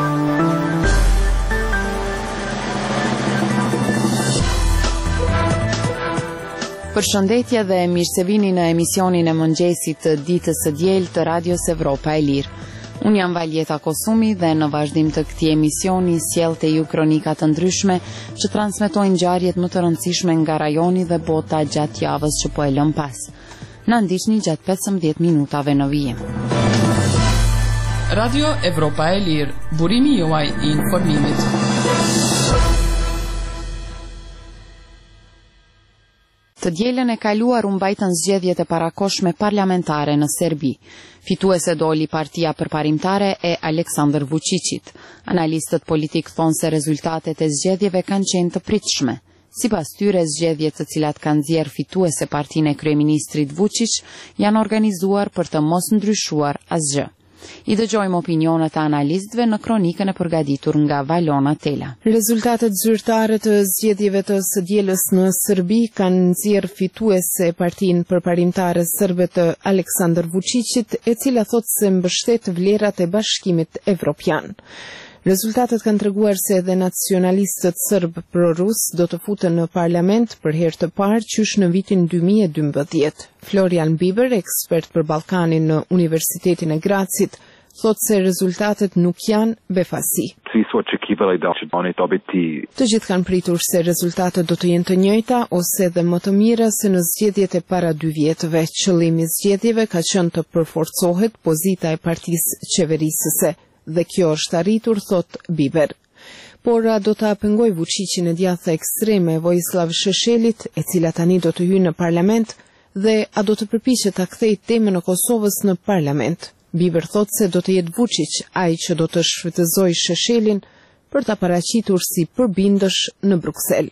Përshëndetje dhe mirë se vini në emisionin e mëngjesit të ditës së diel të Radios Evropa e Lirë. Unë jam Valjeta Kosumi dhe në vazhdim të këtij emisioni sjell te ju kronika të ndryshme që transmetojnë ngjarjet më të rëndësishme nga rajoni dhe bota gjatë javës që po e lëm pas. Na ndiqni gjatë 15 minutave në vijim. Radio Evropa e Lirë, burimi juaj I informimit. Të dielën e kaluar u mbajtën zgjedhjet e parakohshme parlamentare në Serbi. Fituese doli Partia Përparimtare e Aleksandar Vučićit. Analistët politik thonë se rezultatet e zgjedhjeve kanë qenë të pritshme. Sipas tyre, zgjedhjet të cilat kanë nxjerrë fituese partinë e kryeministrit Vučić janë organizuar për të mos ndryshuar asgjë. I dëgjojmë opinionet e analistëve në kronikën e përgatitur nga Valona Tela. Rezultatet zyrtare të zgjedhjeve të së dielës në Serbi kanë nxjerrë fituese partinë përparimtare serbe të Aleksandar Vučićit, e cila thotë se mbështet vlerat e Bashkimit Evropian. Rezultatet kanë treguar se edhe nacionalistët serb pro-rus do të futen në parlament për herë të parë qysh në vitin 2012. Florian Biber, ekspert për Ballkanin në Universitetin e Grazit, thotë se rezultatet nuk janë befasi. Të gjithë kanë pritur se rezultatet do të jenë të njëjta ose edhe më të mira se në zgjedhjet e para 2 vjetëve. Qëllimi I zgjedhjeve ka qenë të përforcohet pozita e partisë qeverisëse. Dhe kjo është arritur, thot Biber. Por a do ta pengoj Vučićin e djathta ekstreme Vojislav Šešelit, e cila tani do të hyjë në parlament, dhe a do të përpiqet ta kthejë temën e Kosovës në parlament. Biber thot se do të jetë Vučić ai që do të shfrytëzojë Šešelin për ta paraqitur si përbindësh në Bruksel.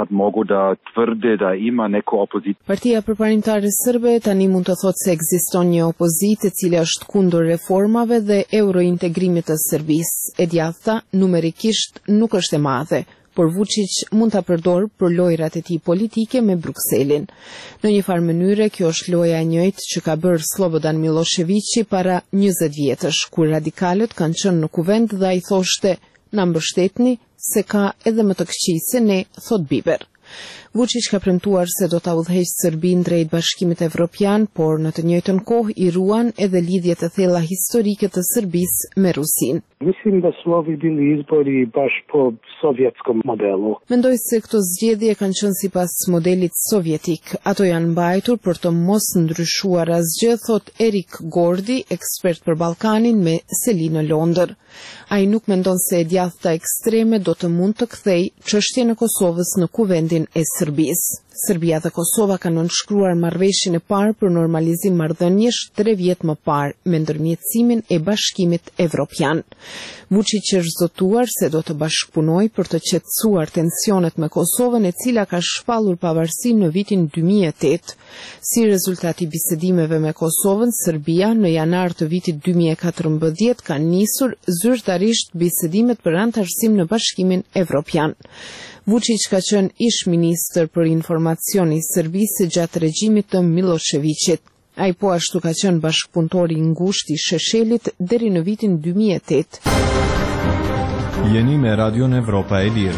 Partia Përparimtare serbe tani mund të thotë se ekziston një opozitë e cila është kundër reformave dhe eurointegrimit të Serbisë. E djathta numerikisht nuk është e madhe, por Vučić mund ta përdorë për lojrat e tij politike me Brukselin. Në një farë mënyre kjo është loja e njëjtë që ka bërë Slobodan Miloševići para 20 vjetësh, kur radikalët kanë qenë në kuvend dhe ai thoshte: "Na mbështetni se ka edhe më të këqij se ne", thot Biber. Vučić ka premtuar se do ta udhëheqë Serbin drejt Bashkimit Evropian, por në të njëjtën kohë I ruan edhe lidhjet e thella historike të Serbisë me Rusinë. Mislim da su ovi bili izbori baš po sovjetskom modelu. Mendoj se këto zgjedhje kanë qenë sipas modelit sovjetik. Ato janë mbajtur për të mos ndryshuar asgjë, thot Erik Gordi, ekspert për Ballkanin me seli në Londër. Ai nuk mendon se e djathta ekstreme do të mund të kthejë çështjen e Kosovës në kuvendin e Serbisë. Serbia dhe Kosova kanë nënshkruar marrëveshjen e parë për normalizim marrëdhëniesh 3 vjet më parë me ndërmjetësimin e Bashkimit Evropian. Vučić është zotuar se do të bashkëpunojë për të qetësuar tensionet me Kosovën, e cila ka shpallur pavarësinë në vitin 2008. Si rezultat I bisedimeve me Kosovën, Serbia në janar të vitit 2014 ka nisur zyrtarisht bisedimet për anëtarësim në Bashkimin Evropian. Vučić ka qenë ish ministër për informacion I Serbisë gjatë regjimit të Miloševićit. Ai po ashtu ka qenë bashkëpunëtor I ngushtë I Šešelit deri në vitin 2008. Jeni me Radion Evropa e Lirë.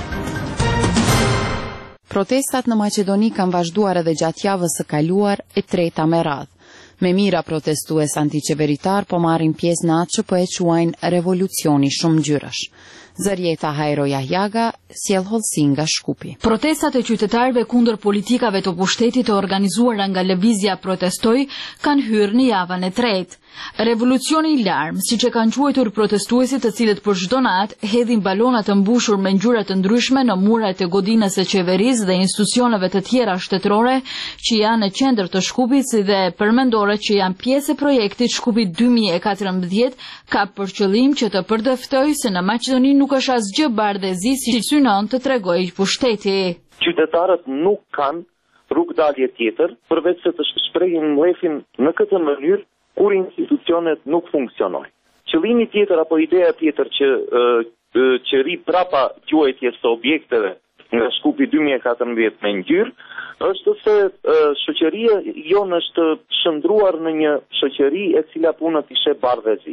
Protestat në Maqedoni kanë vazhduar edhe gjatë javës së kaluar, e treta me radhë. Me mira protestues antiqeveritar po marrin pjesë në atë që po e quajnë revolucioni shumë ngjyrash. Zërjeta Hajro Jahjaga sjell hollësi nga Shkupi. Protestat e qytetarëve kundër politikave të pushtetit të organizuara nga lëvizja Protestoj kanë hyrë në javën e tretë. Revolucioni I larm, siç e kanë quajtur protestuesit, të cilët për çdo natë hedhin balona të mbushur me ngjyra të ndryshme në muret e godinës së qeverisë dhe institucioneve të tjera shtetërore që janë në qendër të Shkupit, si dhe përmendore që janë pjesë e projektit Shkupi 2014, ka për qëllim që të përdeftojë se në Maqedoni nuk është asgjë bardhëzi si synon të tregojë pushteti. Qytetarët nuk kanë rrugdalje tjetër përveç se të shprehin mlefin në këtë mënyrë kur institucionet nuk funksionojnë. Qëllimi tjetër apo ideja tjetër që rri prapa quajtjes së objekteve nga Shkupi 2014 me ngjyrë, është se shoqëria jonë është shndruar në një shoqëri e cila punët i sheh bardhëzi.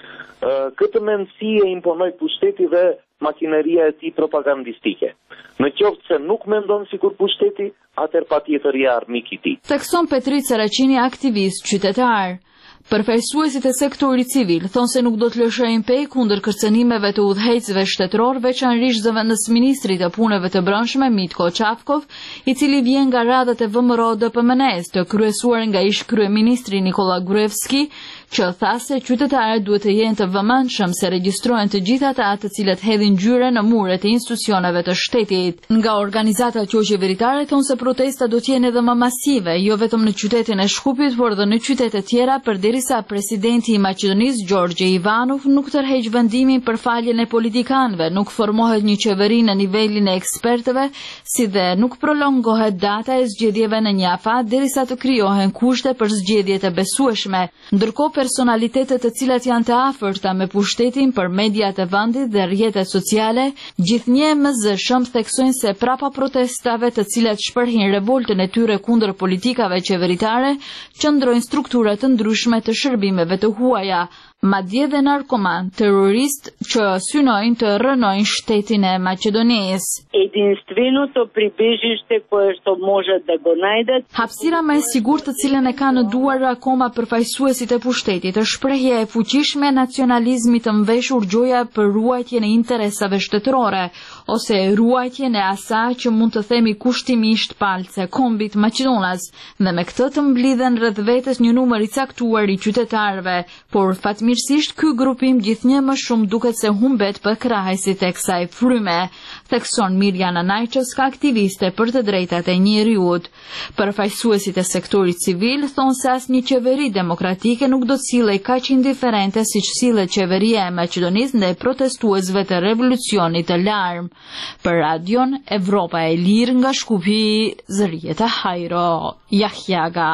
Këtë mendësi e imponoi pushteti dhe makineria e tij propagandistike. Në qoftë se nuk mendon sikur pushteti, atëherë patjetër je armik i tij. Thekson Petrit Saraqini, aktivist qytetar. Përfaqësuesit e sektorit civil thonë se nuk do të lëshojnë pej kundër kërcënimeve të udhëheqësve shtetëror, veçanërisht zëvendësministrit të punëve të brendshme Mitko Çafkov, i cili vjen nga radhët e VMRO-DPMNE-s, të kryesuar nga ish kryeministri Nikola Gruevski, që tha se qytetarët duhet të jenë të vëmendshëm se regjistrojnë të gjithë ata të cilët hedhin ngjyre në muret e institucioneve të shtetit. Nga organizatat jo qeveritare thonë se protesta do të jenë edhe më masive, jo vetëm në qytetin e Shkupit, por edhe në qytete tjera, përderisa presidenti i Maqedonisë Gjorgje Ivanov nuk tërheq vendimin për faljen e politikanëve, nuk formohet një qeveri në nivelin e ekspertëve, si dhe nuk prolongohet data e zgjedhjeve në një afat derisa të krijohen kushte për zgjedhjet e besueshme. Ndërkohë personalitetet të cilat janë të afërta me pushtetin për mediat e vendit dhe rrjetet sociale, gjithnjë MZ-shëm theksojnë se prapa protestave të cilat shpërhin revoltën e tyre kundër politikave qeveritare, qëndrojnë struktura të ndryshme të shërbimeve të huaja, madje dhe narkoman, terrorist që synojnë të rënojnë shtetin e Maqedonisë. Единственото прибежище което може да го најдат. Hapësira më e sigurt të cilën e kanë në duar akoma përfaqësuesit e pushtetit është shprehja e fuqishme e nacionalizmit të mveshur, gjoja për ruajtjen e interesave shtetërore, ose ruajtjen e asaj që mund të themi kushtimisht palce kombit maqedonas, dhe me këtë të mblidhen rreth vetes një numër i caktuar i qytetarëve, por fatmirësisht ky grupim gjithnjë më shumë duket se humbet për krahësit e kësaj fryme, thekson Mirjana Najçës, ka aktiviste për të drejtat e njeriut. Përfaqësuesit e sektorit civil thonë se asnjë qeveri demokratike nuk do të sillej kaq indiferente siç sillet qeveria e Maqedonisë ndaj protestuesve të revolucionit të larm. Për Radion Evropa e Lirë nga Shkupi, Zërieta Hajro, Jahjaga.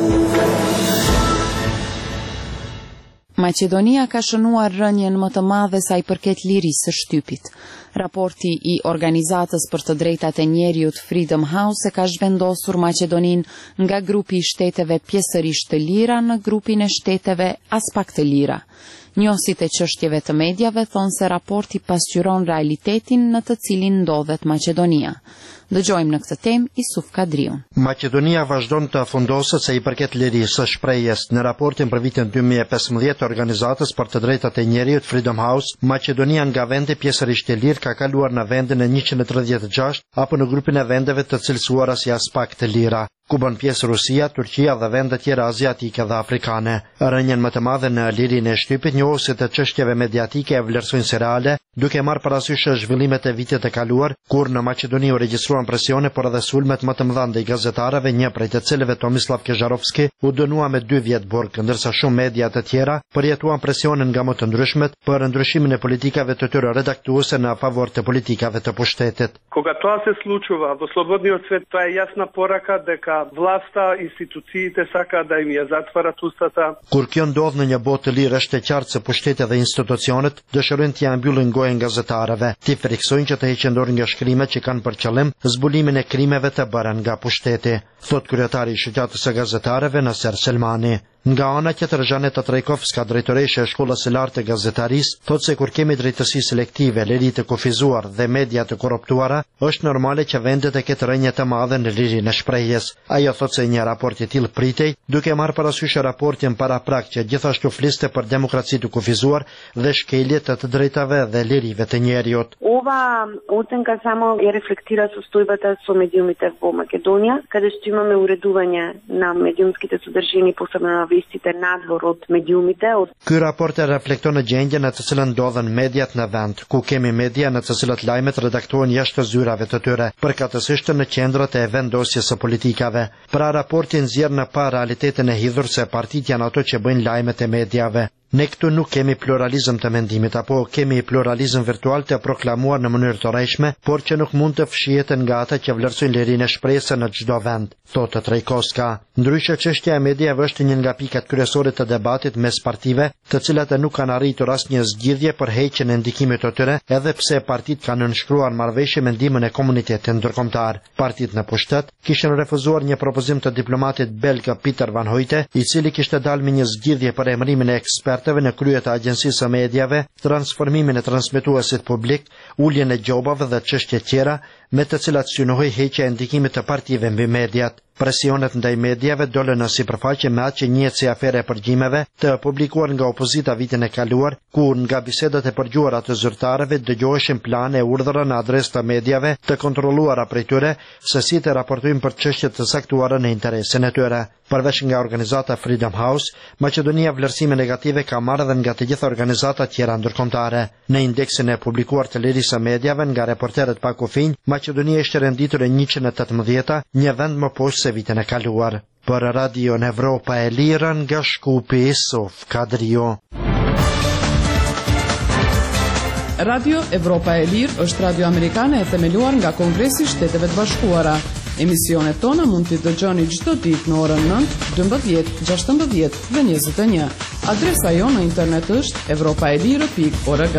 Maqedonia ka shënuar rënjen më të madhe sa i përket lirisë së shtypit. Raporti i Organizatës për të Drejtat e Njeriut Freedom House e ka zhvendosur Maqedoninë nga grupi i shteteve pjesërisht të lira në grupin e shteteve as pak të lira. Njohësit e çështjeve të mediave thonë se raporti pasqyron realitetin në të cilin ndodhet Maqedonia. Dëgjojmë në këtë temë Isuf Kadriun. Maqedonia vazhdon të afundosët sa i përket lirisë së shprehjes. Në raportin për vitin 2015 të Organizatës për të Drejtat e Njeriut Freedom House, Maqedonia nga vende pjesërisht e lirë ka kaluar në vendin e 136 apo në grupin e vendeve të cilësuara si as pak të lira, ku bën pjesë Rusia, Turqia dhe vende tjera aziatike dhe afrikane. Rënjen më të madhe në lirinë e shtypit njohësit e çështjeve mediatike e vlerësojnë si reale, duke marrë parasysh zhvillimet e vitit e kaluar, kur në Maqedoni u regjistruan presione por edhe sulmet më të mëdha ndaj gazetarëve, një prej të cilëve Tomislav Kežarovski u dënua me 2 vjet burg, ndërsa shumë media të tjera përjetuan presionin nga më të ndryshmet për ndryshimin e politikave të tyre redaktuese në favor të politikave të pushtetit. Кога тоа се случува во слободниот свет, тоа е јасна порака дека власта, институциите сакаат да им ја затварат устата. Kur kjo ndodh në një botë të lirë, është e qartë se pushteti dhe institucionet dëshirojnë t'ia mbyllin gojën gazetarëve, t'i friksojnë që të heqin dorë nga shkrimet që kanë për qëllim zbulimin e krimeve të bëra nga pushteti, thot kryetari i shoqatës së gazetarëve Naser Selmani. Nga ana tjetër, Zhaneta Trajkovska, drejtoresha e shkollës së lartë të gazetarisë, thotë se kur kemi drejtësi selektive, liri të kufizuar dhe media të korruptuara, është normale që vendet të ketë rënje të madhe në lirinë e shprehjes. Ajo thotë se një raport i tillë pritej, duke marrë parasysh raportin paraprak që gjithashtu fliste për demokraci të kufizuar dhe shkelje të drejtave dhe lirive të njeriut. Ова оценка само ја рефлектира состојбата со медиумите во Македонија, каде што имаме уредување на медиумските содржини, посебно на вестите надвор од медиумите. Ky raport e reflekton në gjendjen në të cilën ndodhen mediat në vend, ku kemi media në të cilat lajmet redaktohen jashtë zyrave të tyre, përkatësisht në qendrat e vendosjes së politikave. Pra raporti nxjerr në pa realitetin e hidhur se partitë janë ato që bëjnë lajmet e mediave. Ne këtu nuk kemi pluralizëm të mendimit, apo kemi pluralizëm virtual të proklamuar në mënyrë të rrejshme, por që nuk mund të fshiheten nga ata që vlerësojnë lirinë e shpresës në çdo vend, thotë Trajkovska. Ndryshe, çështja e mediave është një nga pikat kryesore të debatit mes partive, të cilat nuk kanë arritur asnjë zgjidhje për heqjen e ndikimit të tyre, edhe pse partitë kanë nënshkruar marrëveshje me ndihmën e komunitetit ndërkombëtar. Partitë në pushtet kishin refuzuar një propozim të diplomatit belg Pieter van Hoyte, i cili kishte dalë me një zgjidhje për emërimin e ekspertëve në krye të agjencisë së mediave, transformimin e transmetuesit publik, uljen e gjobave dhe çështje tjera, me të cilat synohej heqja e ndikimit të partive mbi mediat. Presionet ndaj mediave dolën në sipërfaqe me atë që njihet si afere e përgjimeve të publikuar nga opozita vitin e kaluar, ku nga bisedat e përgjuara të zyrtarëve dëgjoheshin plane e urdhëra në adresë të mediave të kontrolluara prej tyre se si të raportojnë për çështje të saktuara në interesin e tyre. Përveç nga organizata Freedom House, Maqedonia vlerësime negative ka marrë edhe nga të gjitha organizatat tjera ndërkombëtare. Në indeksin e publikuar të lirisë së mediave nga Reporterët pa kufinj, Maqedonia ishte renditur e 118, një vend më poshtë se vitin e kaluar. Për Radio Evropa e Lirë nga Shkupi, Sof Kadrio. Radio Evropa e Lirë është radio amerikane e themeluar nga Kongresi i Shteteve të Bashkuara. Emisionet tona mund t'i dëgjoni çdo ditë në orën 9, 12, 16 dhe 21. Adresa jonë në internet është europaelire.org.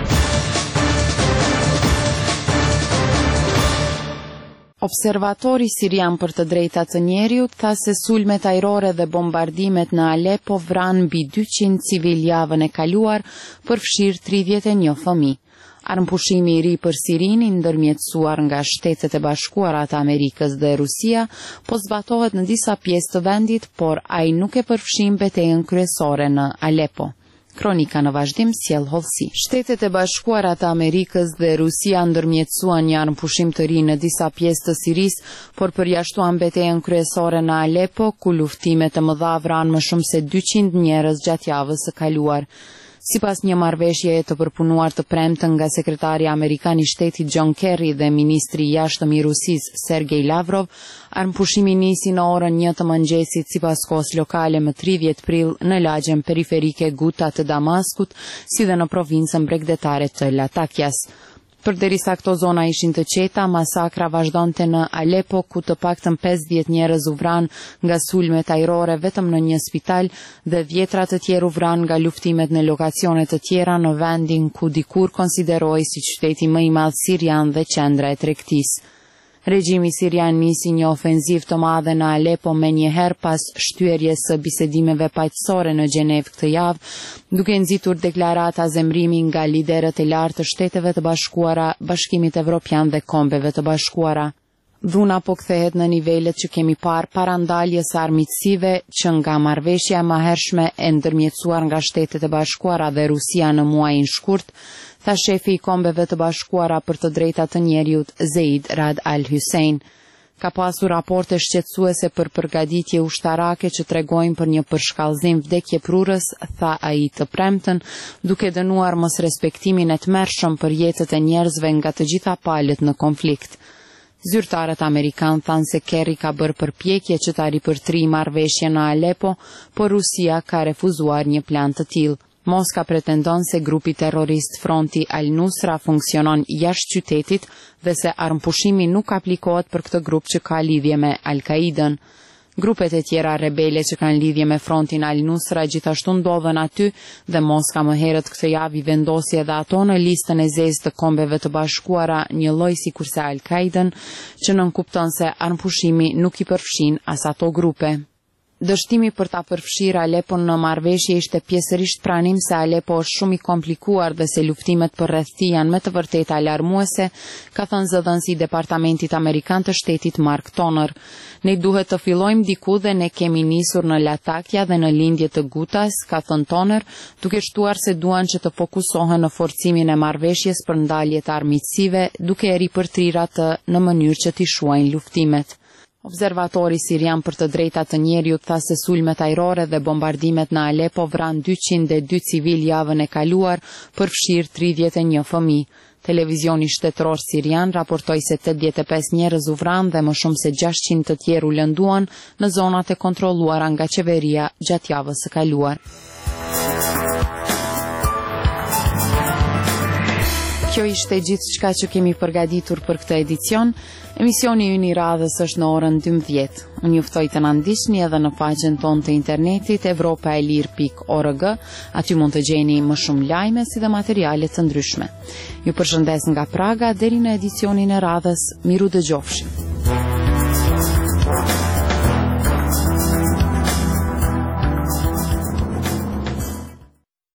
Observatori sirian për të drejtat të njeriut tha se sulmet ajrore dhe bombardimet në Alepo vranë mbi 200 civil javën e kaluar, përfshirë 31 fëmijë. Armëpushimi i ri për Sirinë, ndërmjetësuar nga Shtetet e Bashkuara të Amerikës dhe Rusia, po zbatohet në disa pjesë të vendit, por ai nuk e përfshin betejën kryesore në Alepo. Kronika në vazhdim sjell hollësi. Shtetet e Bashkuara të Amerikës dhe Rusia ndërmjetësuan një armëpushim të ri në disa pjesë të Sirisë, por përjashtuan betejën kryesore në Alepo, ku luftime të mëdha vranë më shumë se 200 njerëz gjatë javës së kaluar. Sipas një marrëveshjeje të përpunuar të premtën nga sekretari amerikan i shtetit John Kerry dhe ministri i jashtëm i Rusisë Sergej Lavrov, armëpushimi nisi në orën 1 të mëngjesit sipas kohës lokale më 30 prill në lagjen periferike Guta të Damaskut, si dhe në provincën bregdetare të Latakias. Përderisa këto zona ishin të qeta, masakra vazhdonte në Alepo, ku të paktën 50 njerëz u vranë nga sulmet ajrore vetëm në një spital dhe dhjetra të tjerë u vranë nga luftimet në lokacione të tjera në vendin ku dikur konsiderohej si qyteti më i madh sirian dhe qendra e tregtisë. Regjimi sirian nisi një ofenziv të madhe në Alepo me njëherë pas shtyerjes së bisedimeve paqësore në Gjenevë këtë javë, duke nxitur deklarata zemrimi nga liderët e lartë të Shteteve të Bashkuara, Bashkimit Evropian dhe Kombeve të Bashkuara. Dhuna po kthehet në nivelet që kemi parë para ndaljes së armiqësive që nga marrëveshja e mëhershme e ndërmjetësuar nga Shtetet e Bashkuara dhe Rusia në muajin shkurt, tha shefi i Kombeve të Bashkuara për të drejtat të njeriut Zeid Rad Al Hussein. Ka pasur raporte shqetësuese për përgatitje ushtarake që tregojnë për një përshkallëzim vdekjeprurës, tha ai të premtën, duke dënuar mos respektimin e tmerrshëm për jetët e njerëzve nga të gjitha palët në konflikt. Zyrtarët amerikan thanë se Kerry ka bërë përpjekje që ta ripërtrijë marrëveshjen në Alepo, por Rusia ka refuzuar një plan të tillë. Moska pretendon se grupi terrorist Fronti Al-Nusra funksionon jashtë qytetit dhe se armëpushimi nuk aplikohet për këtë grup që ka lidhje me Al-Qaidën. Grupet e tjera rebele që kanë lidhje me Frontin Al-Nusra gjithashtu ndodhen aty dhe Moska më herët këtë javë i vendosi edhe ato në listën e zezë të Kombeve të Bashkuara, një lloj sikurse Al-Qaidën, që nënkupton se armëpushimi nuk i përfshin as ato grupe. Dështimi për ta përfshirë Alepon në marrëveshje ishte pjesërisht pranim se Alepo është shumë i komplikuar dhe se luftimet për rreth tij janë me të vërtetë alarmuese, ka thënë zëdhënësi i Departamentit Amerikan të Shtetit Mark Toner. Ne duhet të fillojmë diku dhe ne kemi nisur në Latakia dhe në lindje të Gutas, ka thënë Toner, duke shtuar se duan që të fokusohen në forcimin e marrëveshjes për ndalje të armiqësive, duke e ripërtrirë atë në mënyrë që t'i shuajnë luftimet. Observatori sirian për të drejtat të njeriut tha se sulmet ajrore dhe bombardimet në Alepo vranë 202 civil javën e kaluar, përfshirë 31 fëmijë. Televizioni shtetëror sirian raportoi se 85 njerëz u vranë dhe më shumë se 600 të tjerë u lënduan në zonat e kontrolluara nga qeveria gjatë javës së kaluar. Kjo ishte gjithë çka që kemi përgatitur për këtë edicion. Emisioni ynë I radhës është në orën 12. Unë ju ftoj të na ndiqni edhe në faqen tonë të internetit evropaelir.org. Aty mund të gjeni më shumë lajme si dhe materiale të ndryshme. Ju përshëndes nga Praga deri në edicionin e radhës. Miru dëgjofshim.